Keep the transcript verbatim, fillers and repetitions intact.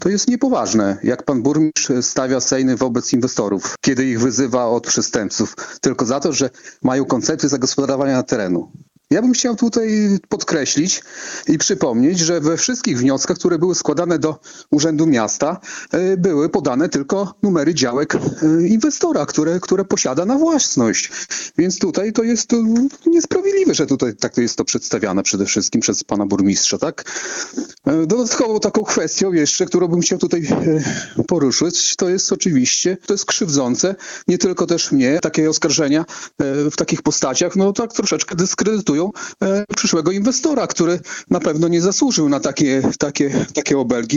To jest niepoważne, jak pan burmistrz stawia sejny wobec inwestorów, kiedy ich wyzywa od przestępców, tylko za to, że mają koncepcję zagospodarowania terenu. Ja bym chciał tutaj podkreślić i przypomnieć, że we wszystkich wnioskach, które były składane do Urzędu Miasta, były podane tylko numery działek inwestora, które, które posiada na własność. Więc tutaj to jest niesprawiedliwe, że tutaj tak jest to przedstawiane przede wszystkim przez pana burmistrza, tak? Dodatkową taką kwestią jeszcze, którą bym chciał tutaj poruszyć, to jest oczywiście, to jest krzywdzące, nie tylko też mnie, takie oskarżenia w takich postaciach, no tak troszeczkę dyskredytują przyszłego inwestora, który na pewno nie zasłużył na takie, takie, takie obelgi.